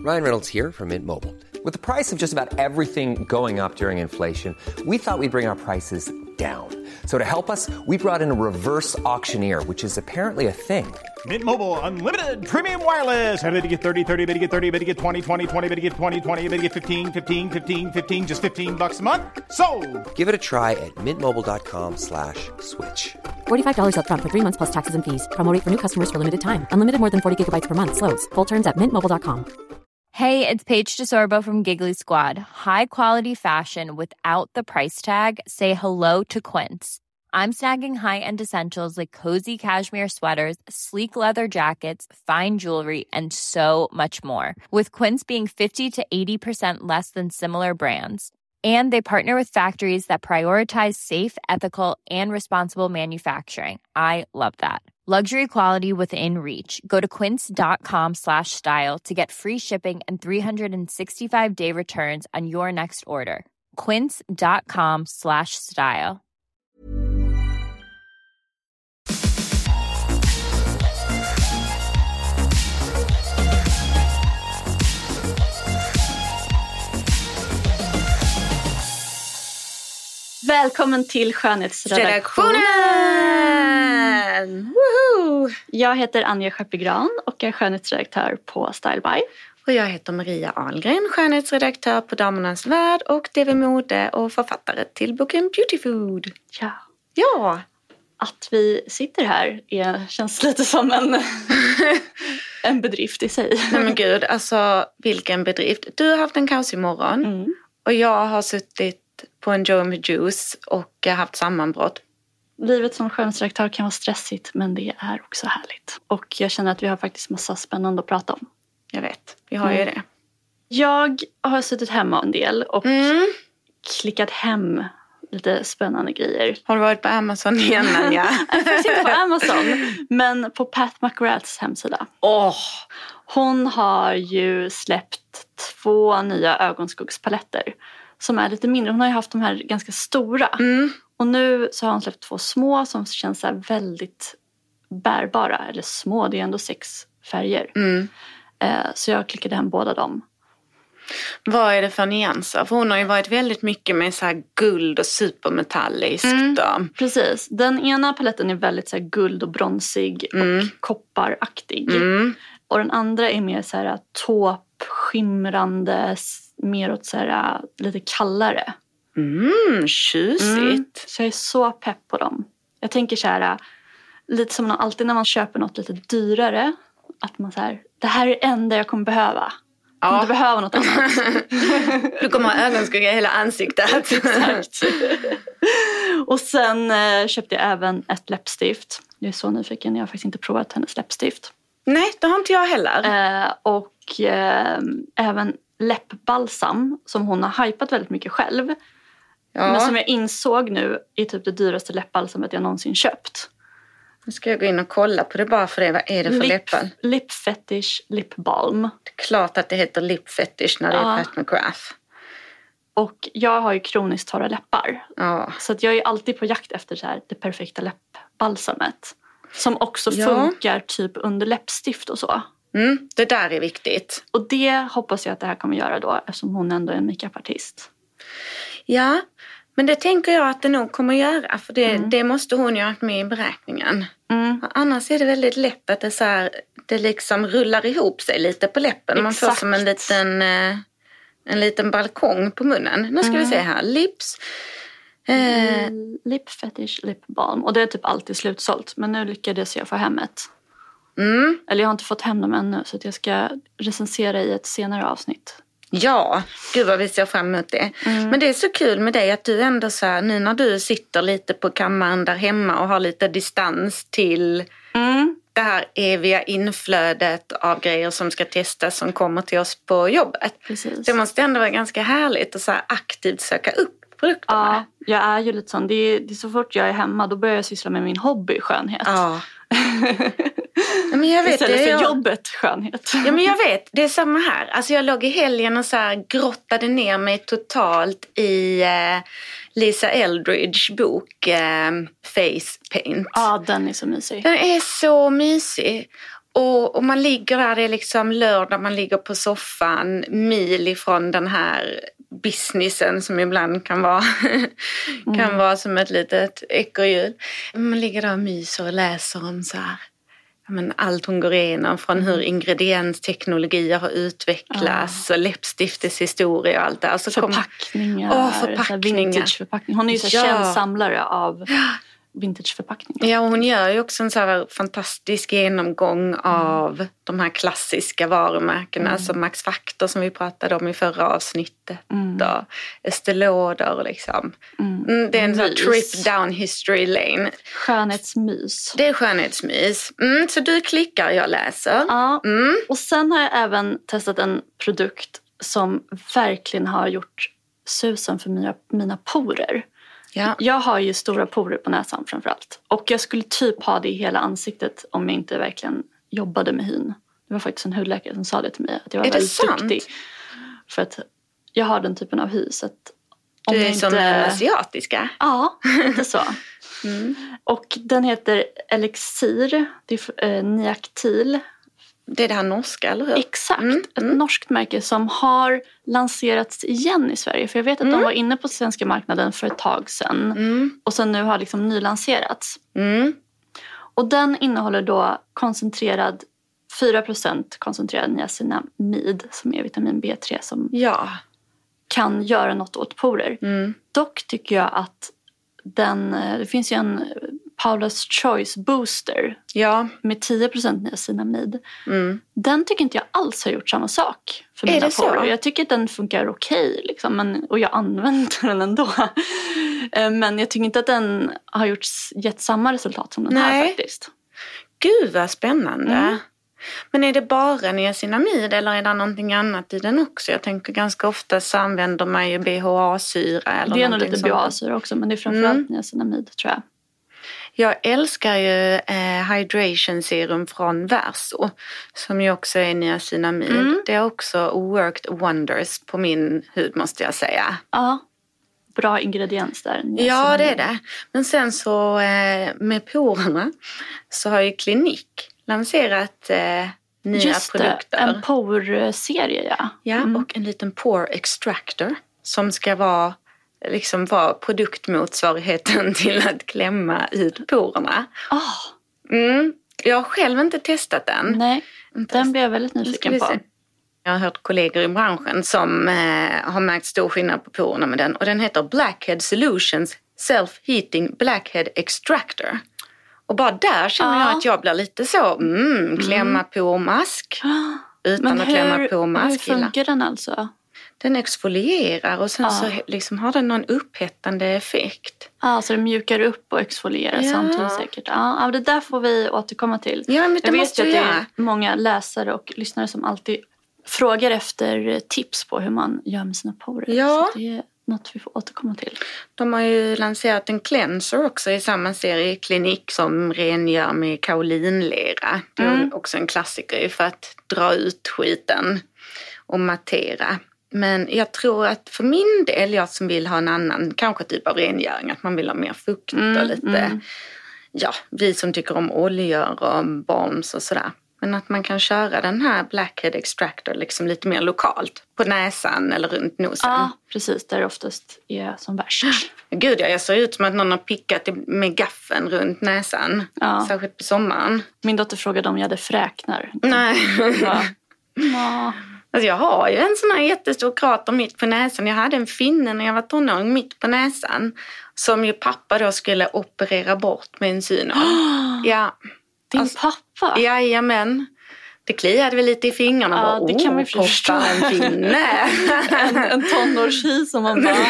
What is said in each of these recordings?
Ryan Reynolds here from Mint Mobile. With the price of just about everything going up during inflation, we thought we'd bring our prices down. So to help us, we brought in a reverse auctioneer, which is apparently a thing. Mint Mobile Unlimited Premium Wireless. How to get 30, 30, bit to get 30, bit to get 20, 20, 20, bit to get 20, 20, bit to get 15, 15, 15, 15, just $15 a month? Sold! Give it a try at mintmobile.com/switch. $45 up front for 3 months plus taxes and fees. Promo rate for new customers for limited time. Unlimited more than 40 gigabytes per month. Slows full terms at mintmobile.com. Hey, it's Paige DeSorbo from Giggly Squad. High quality fashion without the price tag. Say hello to Quince. I'm snagging high-end essentials like cozy cashmere sweaters, sleek leather jackets, fine jewelry, and so much more. With Quince being 50 to 80% less than similar brands. And they partner with factories that prioritize safe, ethical, and responsible manufacturing. I love that. Luxury quality within reach. Go to quince.com/style to get free shipping and 365-day returns on your next order. Quince.com/style. Välkommen till Skönhetsredaktionen! Woho! Jag heter Anja Skeppegran och är skönhetsredaktör på Style By. Och jag heter Maria Ahlgren, skönhetsredaktör på Damernas Värld och TV Mode och författare till boken Beauty Food. Ja. Att vi sitter här känns lite som en bedrift i sig. Nej men gud, alltså vilken bedrift. Du har haft en kaos imorgon och jag har suttit på en Joe med Juice och haft sammanbrott. Livet som skönhetsredaktör kan vara stressigt, men det är också härligt. Och jag känner att vi har faktiskt massa spännande att prata om. Jag vet, vi har ju det. Jag har suttit hemma en del och klickat hem lite spännande grejer. Har du varit på Amazon igen, Anja? Jag finns inte på Amazon, men på Pat McGraths hemsida. Hon har ju släppt 2 nya ögonskuggspaletter som är lite mindre. Hon har ju haft de här ganska stora. Och nu så har hon släppt 2 små som känns så här väldigt bärbara. Eller små, det är ändå 6 färger. Så jag klickade hem båda dem. Vad är det för nyanser? För hon har ju varit väldigt mycket med så här guld och supermetalliskt. Precis. Den ena paletten är väldigt så här guld och bronsig och kopparaktig. Och den andra är mer så här tåpskimrande, mer åt så här lite kallare. Tjusigt. Så jag är så pepp på dem. Jag tänker så här, lite som alltid när man köper något lite dyrare. Att man så här, det här är det enda jag kommer behöva. Jag kommer inte behöva något annat. Du kommer ha ögonskugga i hela ansiktet. Exakt. Och sen köpte jag även ett läppstift. Jag är så nyfiken, jag har faktiskt inte provat hennes läppstift. Nej, det har inte jag heller. Och även läppbalsam som hon har hypat väldigt mycket själv. Men som jag insåg nu är typ det dyraste läppbalsamet jag någonsin köpt. Nu ska jag gå in och kolla på det bara för det. Vad är det för läppar? Lip Fetish Lip Balm. Det är klart att det heter Lip Fetish när det är Pat McGrath. Och jag har ju kroniskt torra läppar. Så att jag är alltid på jakt efter så här, det perfekta läppbalsamet. Som också funkar typ under läppstift och så. Det där är viktigt. Och det hoppas jag att det här kommer göra då. Eftersom hon ändå är en makeupartist. Ja, men det tänker jag att det nog kommer göra. För det måste hon ju ha med i beräkningen. Annars är det väldigt lätt att det, så här, det liksom rullar ihop sig lite på läppen. Man får som en liten balkong på munnen. Nu ska vi se här. Lips. Lip Fetish Lip Balm. Och det är typ alltid slutsålt. Men nu lyckades jag få hem ett. Eller jag har inte fått hem dem ännu. Så att jag ska recensera i ett senare avsnitt. Ja, gud vad vi ser fram emot det. Men det är så kul med dig att du ändå så här, nu när du sitter lite på kammaren där hemma och har lite distans till det här eviga inflödet av grejer som ska testas som kommer till oss på jobbet. Precis. Det måste ändå vara ganska härligt att så här aktivt söka upp produkterna. Ja, jag är ju lite sån. Det är så fort jag är hemma då börjar jag syssla med min hobby skönhet. Ja. Ja, men jag vet, istället för jobbet skönhet. Ja, men jag vet, det är samma här. Alltså jag låg i helgen och så här grottade ner mig totalt i Lisa Eldridge bok Face Paint. Ja, den är så mysig. Den är så mysig. Och man ligger där, det är liksom lördag, man ligger på soffan mil ifrån den här businessen som ibland kan vara som ett litet ekorrhjul. Man ligger där och myser och läser om så här, allt hon går igenom, från hur ingrediensteknologier har utvecklats och läppstiftets historia och allt det. Alltså förpackningar. Vintageförpackningar. Hon är ju så känd samlare av vintageförpackningar. Ja, och hon gör ju också en så här fantastisk genomgång av de här klassiska varumärkena som Max Factor som vi pratade om i förra avsnittet och Estée Lauder liksom. Det är en sån här trip down history lane. Skönhetsmys. Det är skönhetsmys. Så du klickar, jag läser. Ja, och sen har jag även testat en produkt som verkligen har gjort susen för mina porer. Ja. Jag har ju stora porer på näsan framförallt. Och jag skulle typ ha det i hela ansiktet om jag inte verkligen jobbade med hyn. Det var faktiskt en hudläkare som sa det till mig. Att jag var väldigt duktig. För att jag har den typen av hy. Så att om du är jag som en asiatiska? Ja, lite så. Och den heter Elixir. Det är Niactil. Det är det här norska, eller hur? Exakt, ett norskt märke som har lanserats igen i Sverige. För jag vet att de var inne på svenska marknaden för ett tag sedan. Och sen nu har liksom nylanserats. Och den innehåller då 4% koncentrerad niacinamid som är vitamin B3 som kan göra något åt porer. Dock tycker jag att det finns ju en Paula's Choice Booster med 10% niacinamid. Den tycker inte jag alls har gjort samma sak för mina porer. Jag tycker att den funkar okej liksom, och jag använder den ändå. Men jag tycker inte att den har gett samma resultat som den här faktiskt. Gud vad spännande. Men är det bara niacinamid eller är det någonting annat i den också? Jag tänker ganska ofta så använder man ju BHA-syra. Eller det är nog lite BHA-syra också, men det är framförallt niacinamid tror jag. Jag älskar ju hydration serum från Verso som ju också är niacinamid. Det har också worked wonders på min hud måste jag säga. Ja, bra ingrediens där. Ja, det är det. Men sen så med porerna så har ju Clinique lanserat nya produkter. En porserie, och en liten pore extractor som ska vara produktmotsvarigheten till att klämma ut porerna. Jag har själv inte testat den. Nej, den blir jag väldigt nyfiken på. Jag har hört kollegor i branschen som har märkt stor skillnad på porerna med den. Och den heter Blackhead Solutions Self-Heating Blackhead Extractor. Och bara där känner jag att jag blir lite så, klämma pormask. Utan att klämma pormask. Hur funkar den alltså? Den exfolierar och sen så liksom har den någon upphettande effekt. Så den mjukar upp och exfolierar samtidigt säkert. Ja, det där får vi återkomma till. Ja, men jag vet ju att det är många läsare och lyssnare som alltid frågar efter tips på hur man gör med sina porer. Ja. Så det är något vi får återkomma till. De har ju lanserat en cleanser också i samma serie Clinique som rengör med kaolinlera. Det är också en klassiker för att dra ut skiten och matera. Men jag tror att för min del, jag som vill ha en annan kanske typ av rengöring, att man vill ha mer fukt och lite, vi som tycker om oljor och balms och sådär. Men att man kan köra den här Blackhead Extractor liksom lite mer lokalt på näsan eller runt nosen. Ja, precis. Där det oftast är som värst. Gud, jag ser ut som att någon har pickat med gaffeln runt näsan. Ja. Särskilt på sommaren. Min dotter frågade om jag hade fräknar. Nej. Ja. Alltså jag har ju en sån här jättestor krater mitt på näsan. Jag hade en finne när jag var tonåring mitt på näsan. Som ju pappa då skulle operera bort med en synål. Ja. Din pappa? Jajamän. Det kliade väl lite i fingrarna. Ja, bara, det kan man förstå. En finne. en tonårstjej som man bara...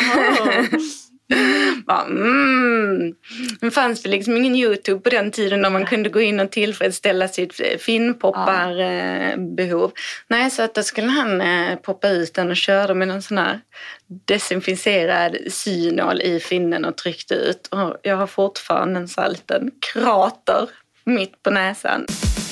Men fanns det liksom ingen YouTube på den tiden när man kunde gå in och tillfredsställa sitt finpopparbehov. Nej, så att då skulle han poppa ut den och köra med någon sån här desinficerad synål i finnen och tryckte ut. Och jag har fortfarande en sån här liten krater mitt på näsan.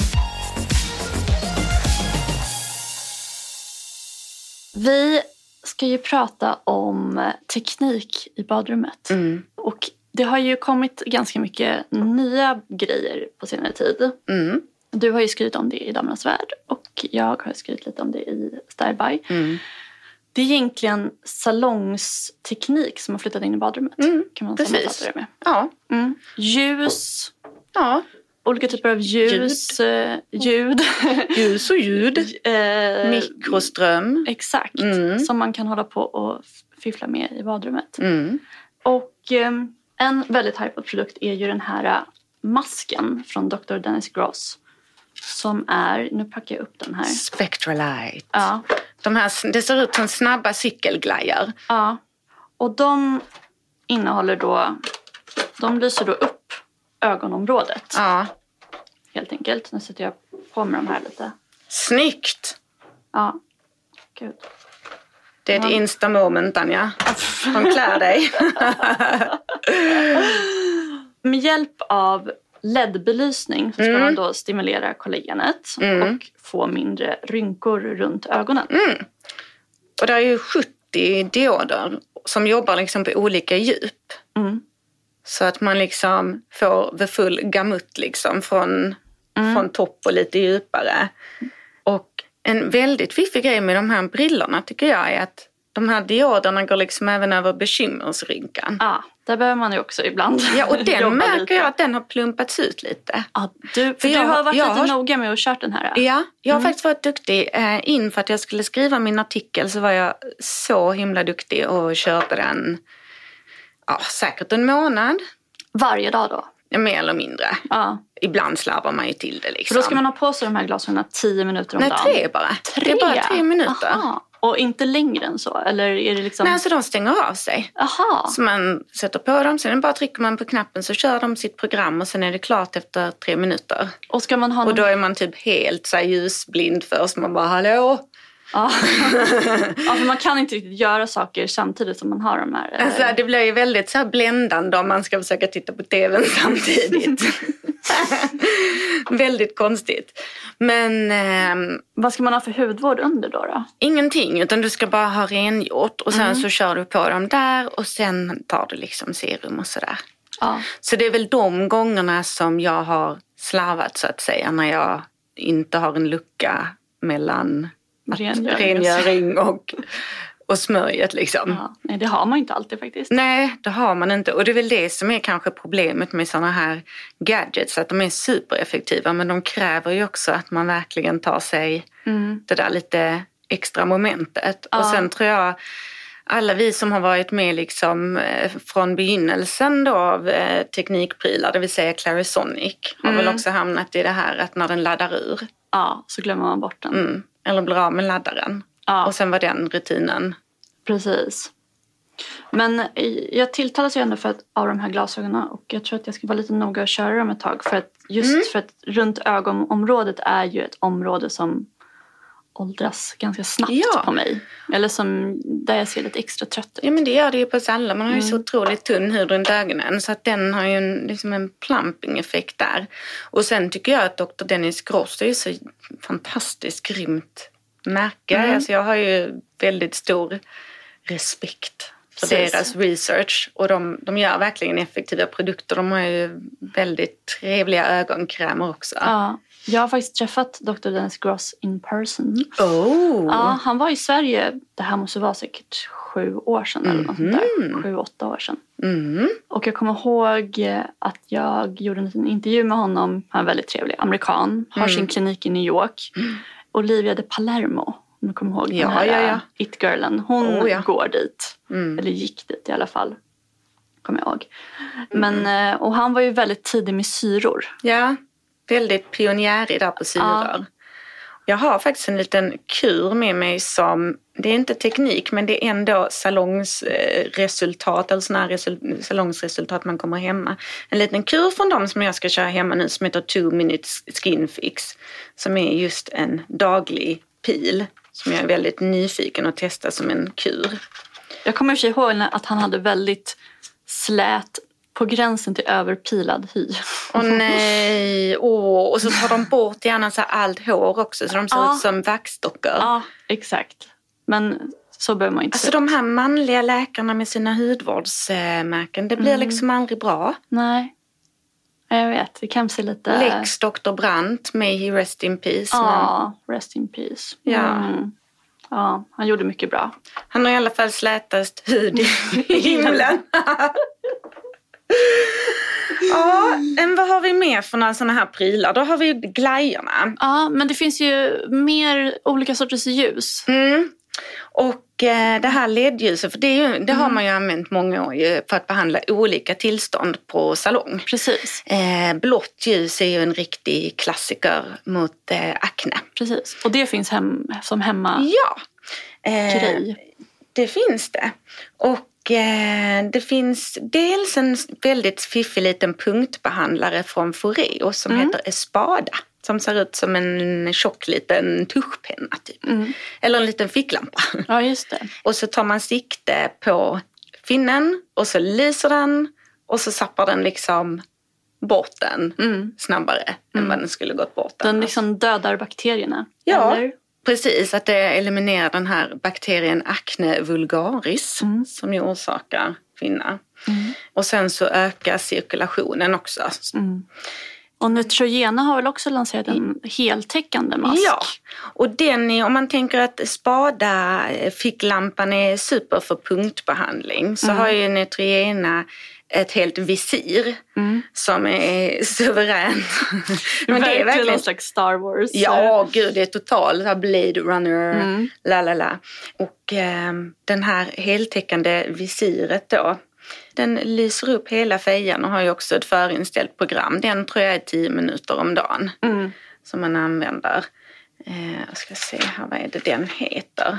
Vi ska ju prata om teknik i badrummet. Och det har ju kommit ganska mycket nya grejer på senare tid. Du har ju skrivit om det i Damernas Värld och jag har skrivit lite om det i Style By. Det är egentligen salongsteknik som har flyttat in i badrummet. Kan man sammanfatta det med. Ja. Ljus. Ja. Olika typer av ljus. Ljud. Ljus och ljud. Mikroström. Exakt. Som man kan hålla på och fiffla med i badrummet. Och en väldigt hypad produkt är ju den här masken från Dr. Dennis Gross. Som är, nu packar jag upp den här. Spectralite. Ja. Det ser ut som snabba cykelglajar. Ja. Och de innehåller då, de lyser då upp ögonområdet. Ja. Helt enkelt. Nu sätter jag på med de här lite. Snyggt! Ja. Gud. Det är ett insta-moment, Anja. Hon klär dig. Med hjälp av LED-belysning så ska man då stimulera kollagenet och få mindre rynkor runt ögonen. Och det är ju 70 dioder som jobbar liksom på olika djup. Så att man liksom får the full gamut liksom från topp och lite djupare. Och en väldigt fiffig grej med de här brillorna tycker jag är att de här dioderna går liksom även över bekymmersrynkan. Ja, där behöver man ju också ibland. Ja, och den märker jag att den har plumpats ut lite. Ja, du har varit lite noga med att köra den här. Ja, jag har faktiskt varit duktig. Inför att jag skulle skriva min artikel så var jag så himla duktig och körde den säkert en månad. Varje dag då? Ja, mer eller mindre. Ja. Ibland slarvar man ju till det liksom. För då ska man ha på sig de här glasögonen 10 minuter om dagen? Nej, 3 bara. 3? Det är bara 3 minuter. Aha. Och inte längre än så? Eller är det liksom... Nej, så de stänger av sig. Aha. Så man sätter på dem, sen bara trycker man på knappen så kör de sitt program och sen är det klart efter 3 minuter. Och ska man ha och då är man typ helt så här ljusblind först. Man bara, hallå? Ja. Ja, för man kan inte riktigt göra saker samtidigt som man har de här. Alltså, det blir ju väldigt så här bländande om man ska försöka titta på tvn samtidigt. Väldigt konstigt. Men vad ska man ha för hudvård under då? Ingenting, utan du ska bara ha rengjort. Och sen så kör du på dem där och sen tar du liksom serum och sådär. Ja. Så det är väl de gångerna som jag har slarvat så att säga. När jag inte har en lucka mellan rengöring och smörjet liksom. Ja, nej, det har man inte alltid faktiskt. Nej, det har man inte. Och det är väl det som är kanske problemet med sådana här gadgets. Att de är supereffektiva, men de kräver ju också att man verkligen tar sig det där lite extra momentet. Ja. Och sen tror jag alla vi som har varit med liksom från begynnelsen då av teknikprylar, det vill säga Clarisonic, har väl också hamnat i det här att när den laddar ur. Ja, så glömmer man bort den. Eller blir av med laddaren. Ja. Och sen var den rutinen. Precis. Men jag tilltalas ju ändå av de här glasögonen. Och jag tror att jag ska vara lite noga och köra dem ett tag. För att för att runt ögonområdet är ju ett område som åldras ganska snabbt på mig. Eller som där jag ser lite extra trött ut. Ja, men det gör det ju på oss alla. Man har ju så otroligt tunn hud runt ögonen. Så att den har ju liksom en plumping-effekt där. Och sen tycker jag att Dr. Dennis Gross är ju så fantastiskt grymt märke. Alltså jag har ju väldigt stor respekt för deras research. Och de gör verkligen effektiva produkter. De har ju väldigt trevliga ögonkrämer också. Ja. Jag har faktiskt träffat Dr. Dennis Gross in person. Oh. Ja, han var i Sverige. Det här måste vara säkert 7 år sedan eller något sånt där. 7-8 år sedan. Och jag kommer ihåg att jag gjorde en intervju med honom. Han är väldigt trevlig. Amerikan. Har sin klinik i New York. Olivia de Palermo. Om du kommer ihåg den här It-girlen. Hon går dit. Eller gick dit i alla fall. Kommer jag ihåg. Men, och han var ju väldigt tidig med syror. Ja. Väldigt pionjärig där på syror. Ja. Jag har faktiskt en liten kur med mig som, det är inte teknik men det är ändå salongsresultat eller sådana här salongsresultat man kommer hemma. En liten kur från dem som jag ska köra hemma nu som heter 2 Minutes Skin Fix. Som är just en daglig pil som jag är väldigt nyfiken att testa som en kur. Jag kommer i och för sig ihåg att han hade väldigt slät på gränsen till överpilad hy. Åh nej. Och så tar de bort gärna så allt hår också. Så de ser ut som vaxdockor. Ja, exakt. Men så behöver man inte. Alltså de här manliga läkarna med sina hudvårdsmärken. Det blir liksom aldrig bra. Nej. Jag vet, det kan se lite... Lex Dr. Brandt, May he rest in peace. Ja, rest in peace. Ja. Ja, han gjorde mycket bra. Han har i alla fall slätast hud i himlen. Ja, vad har vi mer för några sådana här prylar? Då har vi ju glajjorna. Ja, men det finns ju mer olika sorters ljus. Och det här LED-ljuset, för det har man ju använt många år för att behandla olika tillstånd på salong. Precis. Blått ljus är ju en riktig klassiker mot akne. Precis, och det finns som hemma. Ja, grej. Det finns det. Och det finns dels en väldigt fiffig liten punktbehandlare från Foreo som heter Espada. Som ser ut som en tjock liten tuschpenna typ. Eller en liten ficklampa. Ja, just det. Och så tar man sikte på finnen och så lyser den. Och så zappar den liksom bort den snabbare än vad den skulle gått bort. Den liksom dödar bakterierna. Ja, eller? Precis. Att det eliminerar den här bakterien Acne vulgaris som ju orsakar finnar. Och sen så ökar cirkulationen också. Och Neutrogena har väl också lanserat en heltäckande mask. Ja, och den är, om man tänker att Spada-ficklampan är super för punktbehandling så har ju Neutrogena ett helt visir som är suveränt. Men det är verkligen någon slags Star Wars. Ja, gud, det är totalt Blade Runner, lalala. Och den här heltäckande visiret då, den lyser upp hela fejan och har ju också ett förinställt program. Den tror jag är 10 minuter om dagen som man använder. Jag ska se här, vad är det den heter?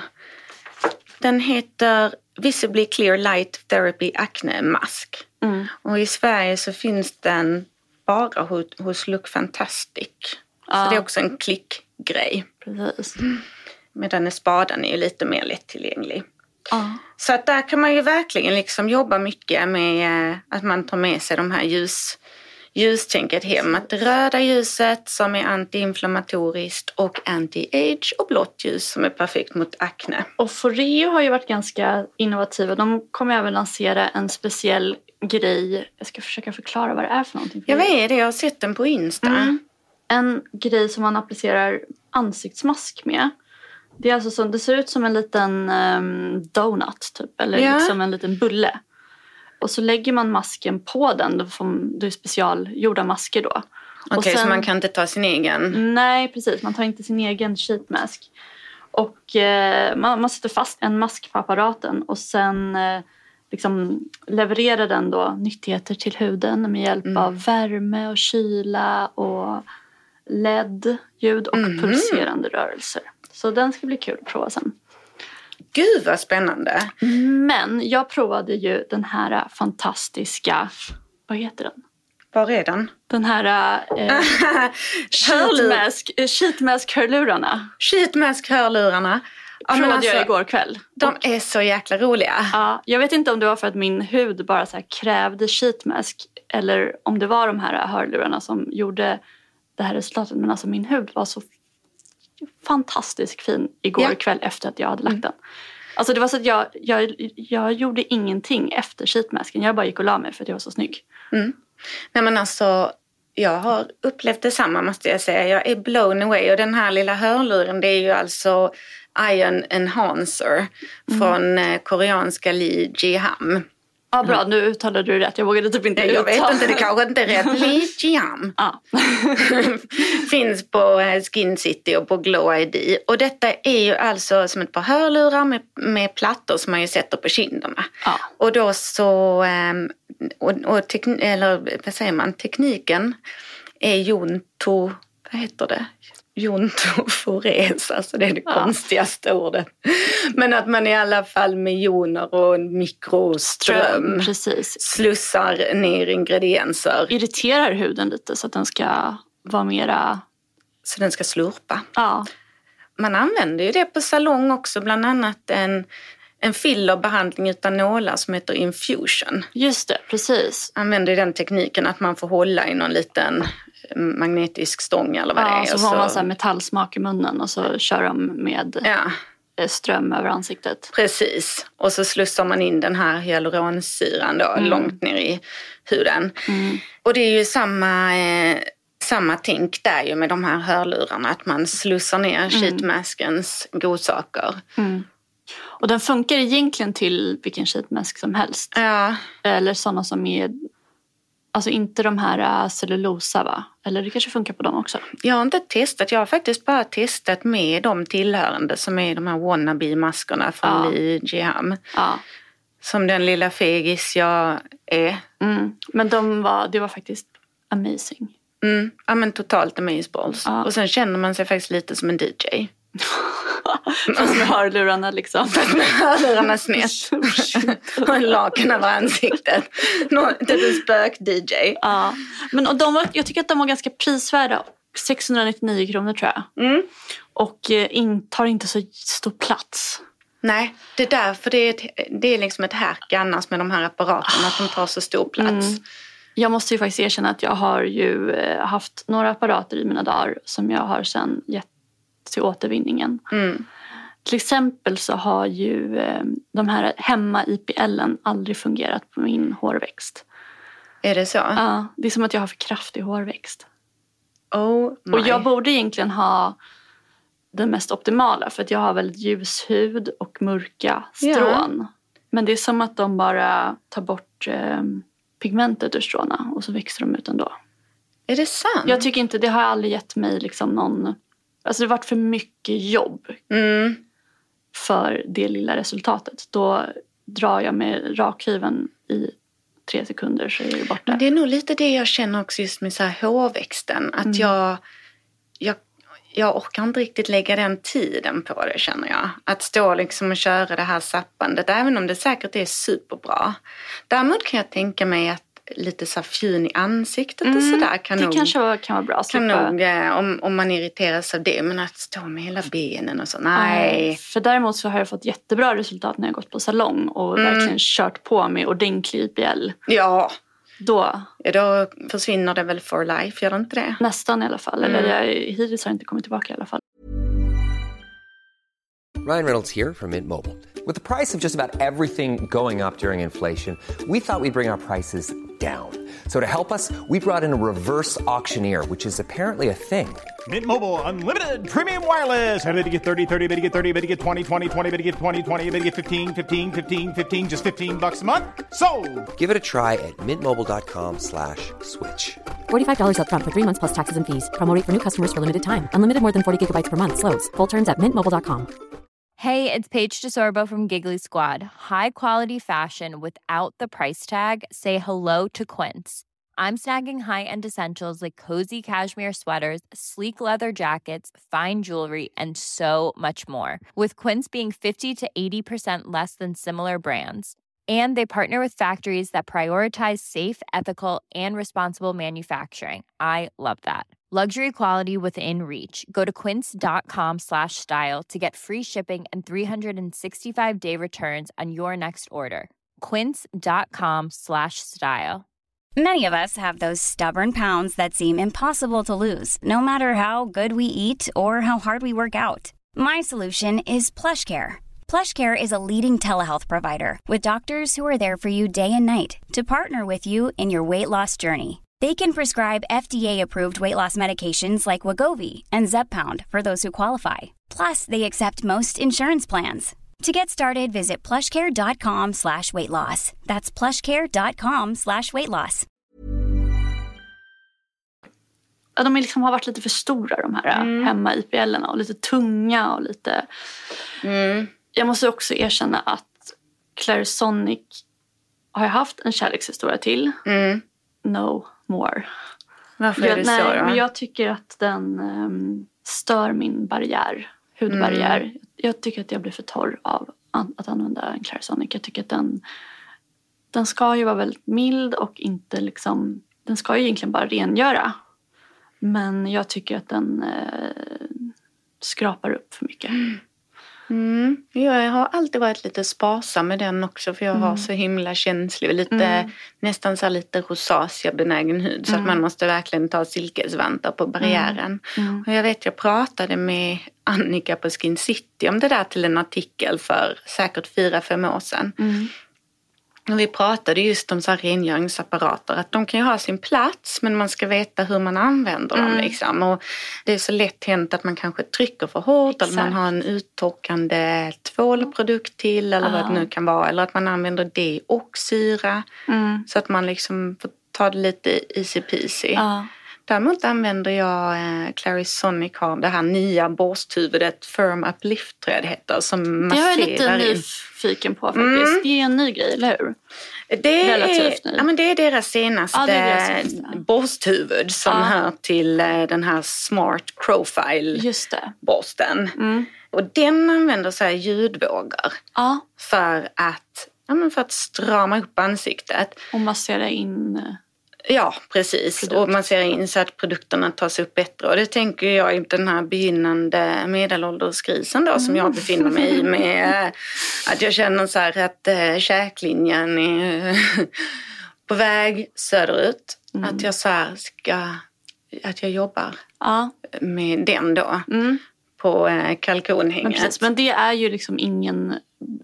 Den heter Visibly Clear Light Therapy Acne Mask. Och i Sverige så finns den bara hos Look Fantastic. Så det är också en klickgrej. Precis. Medan Spadan är ju lite mer lättillgänglig. Så att där kan man ju verkligen liksom jobba mycket med att man tar med sig de här ljustänket hem. Att det röda ljuset som är antiinflammatoriskt och anti-age och blått ljus som är perfekt mot akne. Och Foreo har ju varit ganska innovativa. De kommer även lansera en speciell grej. Jag ska försöka förklara vad det är för någonting. Ja, vad är det? Jag har sett den på Insta. En grej som man applicerar ansiktsmask med. Det är alltså som, det ser ut som en liten donut typ. Eller liksom en liten bulle. Och så lägger man masken på den. Det är specialgjorda masker då. Okej, så man kan inte ta sin egen? Nej, precis. Man tar inte sin egen sheetmask. Och man sätter fast en mask på apparaten. Och sen liksom levererar den då nyttigheter till huden. Med hjälp av värme och kyla och LED-ljud och pulserande rörelser. Så den ska bli kul att prova sen. Gud vad spännande. Men jag provade ju den här fantastiska, vad heter den? Var är den? Den här sheetmask-hörlurarna. Sheetmask-hörlurarna. Provade jag igår kväll. De är så jäkla roliga. Ja, jag vet inte om det var för att min hud bara så här krävde sheetmask. Eller om det var de här hörlurarna som gjorde det här resultatet. Men alltså min hud var så fantastiskt fin igår kväll efter att jag hade lagt den. Alltså det var så att jag gjorde ingenting efter sheetmasken. Jag bara gick och la mig för att jag var så snygg. Nej men alltså, jag har upplevt detsamma måste jag säga. Jag är blown away. Och den här lilla hörluren, det är ju alltså Ion Enhancer från koreanska Lee Ji-ham. Ja, bra. Nu uttalade du rätt. Jag vågade typ inte uttala. Jag vet inte, det kanske inte är rätt. Lee Ji-ham. Finns på Skin City och på Glow ID. Och detta är ju alltså som ett par hörlurar med plattor som man ju sätter på kinderna. Och då så... vad säger man? Tekniken är Jonto... Vad heter det? Jontofores, alltså det är det konstigaste ordet. Men att man i alla fall med joner och mikroström slussar ner ingredienser. Irriterar huden lite så att den ska vara mera... Så den ska slurpa. Ja. Man använder ju det på salong också, bland annat en fillerbehandling utan nålar som heter infusion. Just det, precis. Använder den tekniken att man får hålla i någon liten magnetisk stång eller vad det är. Så får man så här metallsmak i munnen och så kör de med ström över ansiktet. Precis. Och så slussar man in den här hyaluronsyran då långt ner i huden. Och det är ju samma tänk där ju med de här hörlurarna. Att man slussar ner sheetmaskens godsaker. Och den funkar egentligen till vilken sheetmask som helst. Ja. Eller sådana som är... Alltså inte de här cellulosa, va? Eller det kanske funkar på dem också. Jag har inte testat. Jag har faktiskt bara testat med de tillhörande som är de här wannabe-maskerna från Lee Ji-ham. Ja. Som den lilla fegis jag är. Men det var faktiskt amazing. Ja, men totalt amazeballs. Ja. Och sen känner man sig faktiskt lite som en DJ. Fast med hörlurarna liksom. Fast med hörlurarna snett. Och en lakan över ansiktet. Typ en spök-DJ. Ja. Men jag tycker att de var ganska prisvärda. 699 kronor tror jag. Och tar inte så stor plats. Nej, det är därför det är liksom ett härk annars med de här apparaterna. Att de tar så stor plats. Jag måste ju faktiskt erkänna att jag har ju haft några apparater i mina dagar som jag har sen gett till återvinningen. Till exempel så har ju de här hemma-IPLen aldrig fungerat på min hårväxt. Är det så? Ja, det är som att jag har för kraftig hårväxt. Oh my. Och jag borde egentligen ha den mest optimala för att jag har väldigt ljus hud och mörka strån. Ja. Men det är som att de bara tar bort pigmentet ur stråna och så växer de ut ändå. Är det sant? Jag tycker inte, det har aldrig gett mig liksom någon... Alltså det har varit för mycket jobb för det lilla resultatet. Då drar jag med rakhyveln i 3 sekunder så är det borta. Men det är nog lite det jag känner också just med så här hårväxten. Att jag orkar inte riktigt lägga den tiden på det, känner jag. Att stå liksom och köra det här sappandet, även om det säkert är superbra. Däremot kan jag tänka mig att lite så fjun i ansiktet och sådär kan det nog... kanske kan vara bra. Kan nog, om man irriteras av det. Men att stå med hela benen och så, nej. För däremot så har jag fått jättebra resultat när jag gått på salong. Och verkligen kört på med ordentlig IPL. Ja. Då försvinner det väl for life, gör det inte det? Nästan i alla fall. Eller hittills har jag inte kommit tillbaka i alla fall. Ryan Reynolds here from Mint Mobile. With the price of just about everything going up during inflation, we thought we'd bring our prices down. So to help us, we brought in a reverse auctioneer, which is apparently a thing. Mint Mobile Unlimited Premium Wireless. How to get 30, 30, bit to get 30, bit to get 20, 20, 20, bit to get 20, 20, bit to get 15, 15, 15, 15, just $15 a month? Sold! Give it a try at mintmobile.com/switch. $45 up front for 3 months plus taxes and fees. Promo rate for new customers for limited time. Unlimited more than 40 gigabytes per month. Slows full terms at mintmobile.com. Hey, it's Paige DeSorbo from Giggly Squad. High quality fashion without the price tag. Say hello to Quince. I'm snagging high-end essentials like cozy cashmere sweaters, sleek leather jackets, fine jewelry, and so much more. With Quince being 50 to 80% less than similar brands. And they partner with factories that prioritize safe, ethical, and responsible manufacturing. I love that. Luxury quality within reach. Go to quince.com/style to get free shipping and 365-day returns on your next order. Quince.com/style. Many of us have those stubborn pounds that seem impossible to lose, no matter how good we eat or how hard we work out. My solution is PlushCare. PlushCare is a leading telehealth provider with doctors who are there for you day and night to partner with you in your weight loss journey. They can prescribe FDA-approved weight loss medications like Wegovy and Zepbound for those who qualify. Plus, they accept most insurance plans. To get started, visit plushcare.com/weightloss. That's plushcare.com/weightloss. De liksom har varit lite för stora, de här hemma-IPLerna. Och lite tunga och lite... Jag måste också erkänna att Clarisonic har jag haft en kärlekshistoria till. No more. Varför är det så då? Men jag tycker att den stör min hudbarriär. Jag tycker att jag blir för torr av att använda en Clarisonic. Jag tycker att den ska ju vara väldigt mild och inte liksom... Den ska ju egentligen bara rengöra. Men jag tycker att den skrapar upp för mycket. Jag har alltid varit lite sparsam med den också, för jag har så himla känslig och lite, nästan så här lite rosacea-benägen hud, så att man måste verkligen ta silkesvantar på barriären. Och jag vet, jag pratade med Annika på Skin City om det där till en artikel för säkert 4-5 år sedan. Och vi pratade just om så här rengöringsapparater, att de kan ju ha sin plats, men man ska veta hur man använder dem liksom. Och det är så lätt hänt att man kanske trycker för hårt, eller man har en uttorkande tvålprodukt till, eller vad det nu kan vara, eller att man använder deoxyra, så att man liksom får ta det lite easy peasy. Däremot använder jag Clarisonic har det här nya borsthuvudet Firm Uplift, tror jag det heter, som masserar in. Det är jag lite nyfiken på faktiskt. Det är en ny grej, eller hur? Det är, relativt ny. Ja, men det är deras senaste borsthuvud som hör till den här Smart Profile-borsten. Och den använder så här ljudvågor för att strama upp ansiktet. Och massera in... Ja, precis. Och man ser in så att produkterna tas upp bättre. Och det tänker jag i den här begynnande medelålderskrisen då, som jag befinner mig i, med att jag känner så här att käklinjen är på väg söderut. Att jag så här att jag jobbar med den då på kalkonhänget. Men det är ju liksom ingen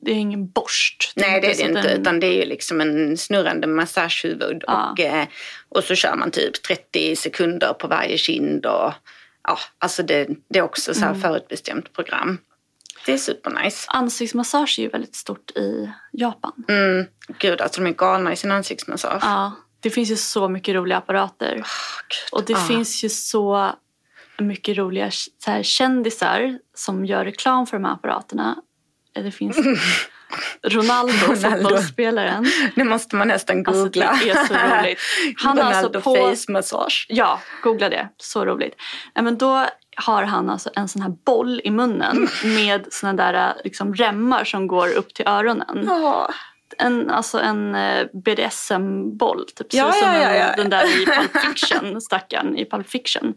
borst. Nej, det är det inte, utan det är ju liksom en snurrande massagehuvud. Och så kör man typ 30 sekunder på varje kind. Och, alltså det är också så här förutbestämt program. Det är supernice. Ansiktsmassage är ju väldigt stort i Japan. Gud, alltså de är galna i sin ansiktsmassage. Ja, det finns ju så mycket roliga apparater. Och det finns ju så mycket roliga så här, kändisar som gör reklam för de här apparaterna. Det finns Ronaldo, fotbollsspelaren. Det måste man nästan googla. Alltså, det är så roligt. Han Ronaldo alltså face massage. Ja, googla det. Så roligt. Men då har han alltså en sån här boll i munnen med såna där liksom remmar som går upp till öronen. En BDSM-boll. Typ. Den där i Pulp Fiction, stackaren i Pulp Fiction.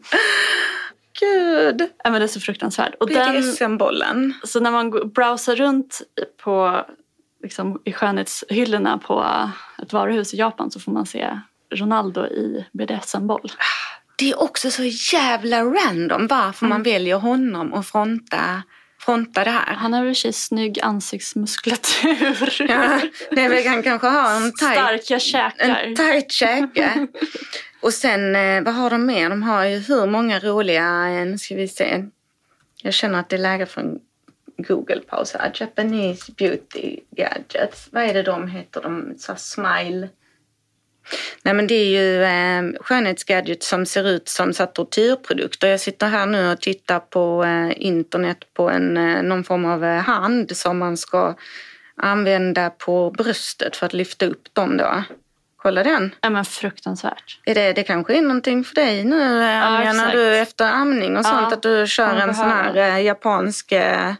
Gud. Men det är så fruktansvärt. Och BDSM-bollen. Så när man browsar runt på, liksom, i skönhetshyllorna på ett varuhus i Japan, så får man se Ronaldo i BDSM-boll. Det är också så jävla random varför man väljer honom och fronta det här. Han har väl sig snygg ansiktsmuskulatur. Ja, det är väl, han kanske har starka käkar. En tight käke. Och sen, vad har de med? De har ju hur många roliga, nu ska vi se. Jag känner att det är läge för en Google-paus här. Japanese beauty gadgets. Vad är det de heter? De så smile. Nej, men det är ju skönhetsgadgets som ser ut som så tortyrprodukter. Jag sitter här nu och tittar på internet på någon form av hand som man ska använda på bröstet för att lyfta upp dem då. Kolla den. Ja, men fruktansvärt. Det kanske är någonting för dig nu, Anja, när du efter amning och sånt, att du kör en sån här japansk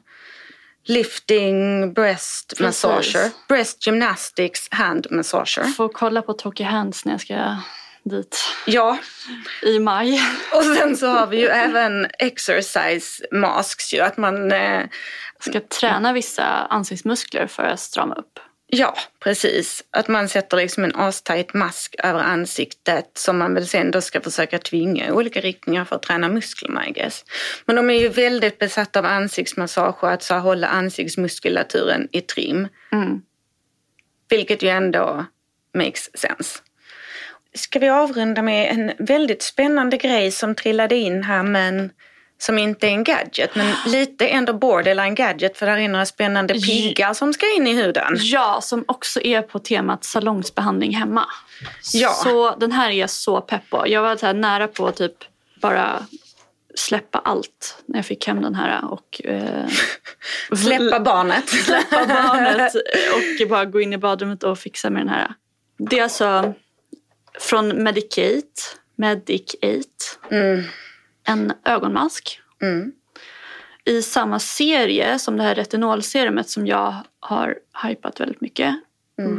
lifting breast massager. Breast gymnastics hand massager. Får kolla på Talkie Hands när jag ska dit. Ja. I maj. Och sen så har vi ju även exercise masks ju, att man ska träna vissa ansiktsmuskler för att strama upp. Ja, precis. Att man sätter liksom en astajt mask över ansiktet som man väl sen då ska försöka tvinga i olika riktningar för att träna musklerna, I guess. Men de är ju väldigt besatta av ansiktsmassage och att så hålla ansiktsmuskulaturen i trim. Vilket ju ändå makes sense. Ska vi avrunda med en väldigt spännande grej som trillade in här, men som inte är en gadget, men lite ändå borderline gadget, för där är några spännande piggar som ska in i huden. Ja, som också är på temat salongsbehandling hemma. Ja. Så den här är jag så pepp på. Jag var så här nära på att typ bara släppa allt när jag fick hem den här. Och släppa barnet. Släppa barnet och bara gå in i badrummet och fixa med den här. Det är alltså från Medicate. En ögonmask. I samma serie som det här retinolserumet som jag har hypat väldigt mycket.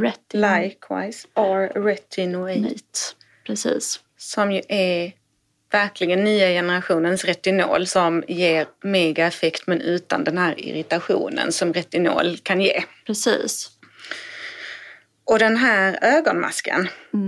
Likewise. Or retinolate. Precis. Som ju är verkligen nya generationens retinol som ger mega effekt men utan den här irritationen som retinol kan ge. Precis. Och den här ögonmasken,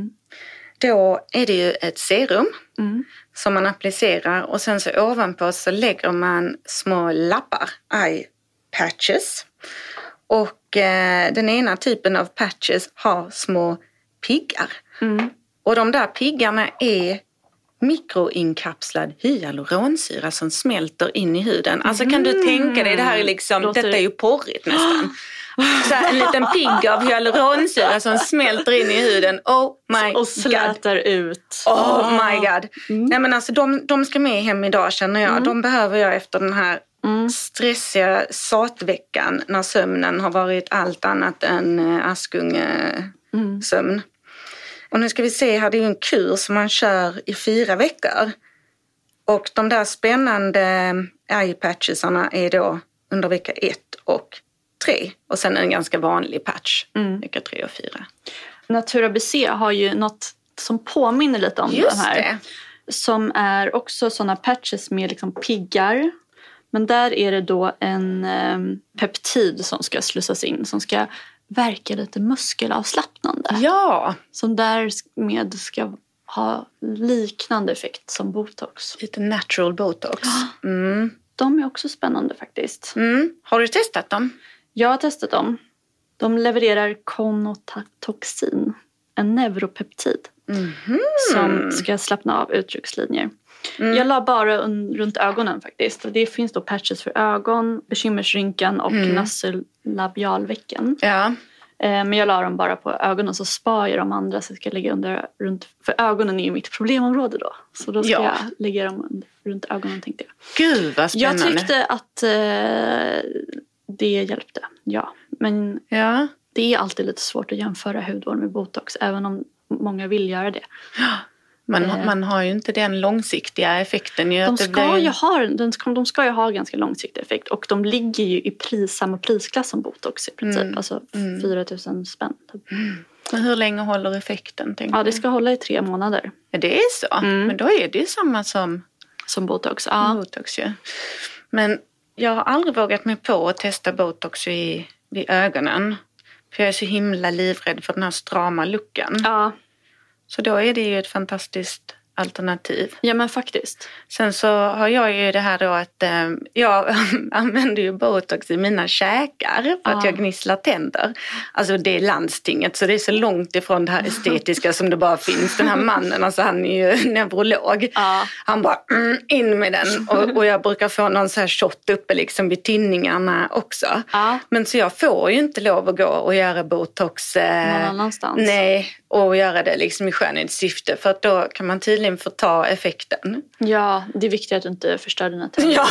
då är det ju ett serum som man applicerar och sen så ovanpå så lägger man små lappar, eye patches. Och den ena typen av patches har små piggar. Och de där piggarna är mikroinkapslad hyaluronsyra som smälter in i huden. Alltså kan du tänka dig, det här är liksom, detta är ju porrigt nästan. Så här, en liten pigg av hyaluronsyra som smälter in i huden. Oh my god. Och slätar ut. Oh my god. Nej men alltså de ska med hem idag känner jag. De behöver jag efter den här stressiga satveckan när sömnen har varit allt annat än askungesömn. Och nu ska vi se här, det är ju en kur som man kör i 4 veckor. Och de där spännande eye-patchesarna är då under vecka 1 och 3. Och sen en ganska vanlig patch, vecka 3 och 4. Natura BC har ju något som påminner lite om Just den här. det. Som är också sådana patches med liksom piggar. Men där är det då en peptid som ska slussas in. Som ska verka lite muskelavslappnande. Ja. Som därmed ska ha liknande effekt som botox. Lite natural botox. De är också spännande faktiskt. Har du testat dem? Jag har testat dem. De levererar konotoxin, en neuropeptid. Som ska slappna av uttryckslinjer. Jag la bara runt ögonen faktiskt. Och det finns då patches för ögon, bekymmersrynkan och nasolabialvecken. Ja. Men jag la dem bara på ögonen så spar jag de andra så jag ska lägga runt. För ögonen är ju mitt problemområde då. Så då ska jag lägga dem runt ögonen tänkte jag. Gud vad spännande. Jag tyckte att det hjälpte, ja. Men det är alltid lite svårt att jämföra hudvård med botox. Även om många vill göra det. Man har ju inte den långsiktiga effekten. De ska ju ha ganska långsiktig effekt. Och de ligger ju i samma prisklass som botox i princip. Alltså 4 000 spänn. Men hur länge håller effekten? Ja, det ska hålla i 3 månader. Ja, det är så. Men då är det ju samma som botox. Ja. Botox, ja. Men jag har aldrig vågat mig på att testa botox vid ögonen. För jag är så himla livrädd för den här strama looken. Ja. Så då är det ju ett fantastiskt alternativ. Ja men faktiskt. Sen så har jag ju det här då att jag använder ju botox i mina käkar för att jag gnisslar tänder. Alltså det är landstinget så det är så långt ifrån det här estetiska som det bara finns. Den här mannen, alltså han är ju neurolog. Han bara in med den och jag brukar få någon så här shot uppe liksom vid tinningarna också. Men så jag får ju inte lov att gå och göra botox någon annanstans. Nej, och göra det liksom i skönhetssyfte för att då kan man tydligen få ta effekten. Ja, det är viktigt att du inte förstör dina tänder. Ja,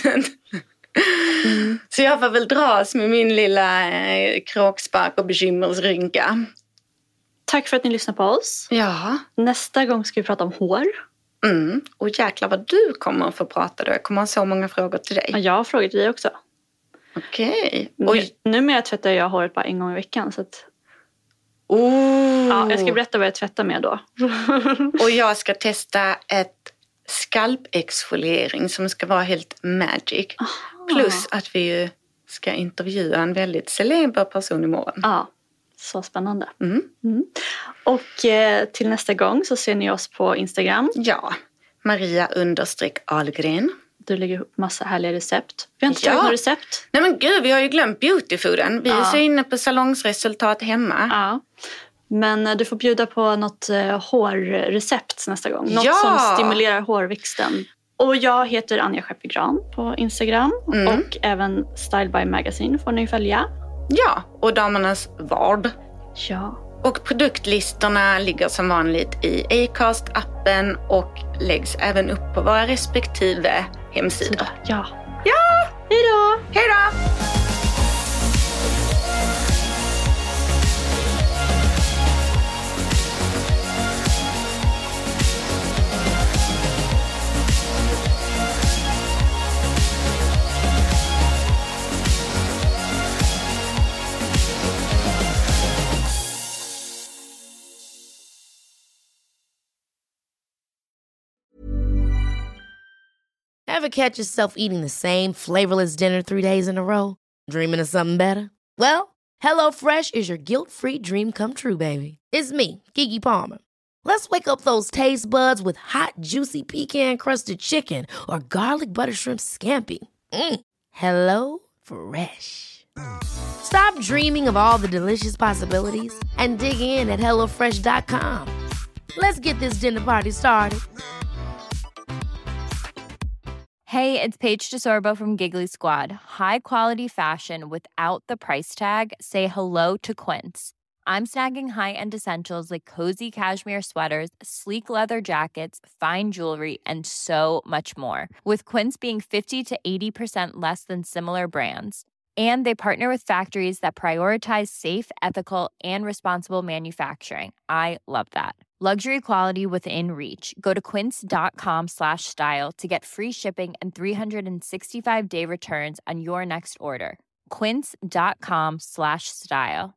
så jag får väl dras med min lilla kråkspark och bekymmersrynka. Tack för att ni lyssnar på oss. Ja. Nästa gång ska vi prata om hår. Och jäklar vad du kommer att få prata då. Jag kommer ha så många frågor till dig. Ja, jag har frågat dig också. Okej. Numera tvättar jag håret bara 1 gång i veckan. Så att... Ja, jag ska berätta vad jag tvättar med då. Och jag ska testa ett skalpexfoliering som ska vara helt magic. Plus att vi ju ska intervjua en väldigt celeber person imorgon. Ja, så spännande. Och till nästa gång så ser ni oss på Instagram. Ja, Maria_Ahlgren. Du lägger upp massa härliga recept. Vi har inte tagit några recept. Nej men gud, vi har ju glömt beautyfooden. Vi är så inne på salongsresultat hemma. Ja. Men du får bjuda på något hårrecept nästa gång. Något som stimulerar hårväxten. Och jag heter Anja Skeppegran på Instagram. Och även Style by Magazine får ni följa. Ja, och Damernas Vard. Ja. Och produktlistorna ligger som vanligt i Acast-appen och läggs även upp på våra respektive hemsidor. Ja. Hej då! Hej då! Ever catch yourself eating the same flavorless dinner 3 days in a row? Dreaming of something better? Well, HelloFresh is your guilt-free dream come true, baby. It's me, Keke Palmer. Let's wake up those taste buds with hot, juicy pecan-crusted chicken or garlic butter shrimp scampi. Hello Fresh. Stop dreaming of all the delicious possibilities and dig in at HelloFresh.com. Let's get this dinner party started. Hey, it's Paige DeSorbo from Giggly Squad. High quality fashion without the price tag. Say hello to Quince. I'm snagging high-end essentials like cozy cashmere sweaters, sleek leather jackets, fine jewelry, and so much more. With Quince being 50 to 80% less than similar brands. And they partner with factories that prioritize safe, ethical, and responsible manufacturing. I love that. Luxury quality within reach. Go to quince.com/style to get free shipping and 365-day returns on your next order. Quince.com/style.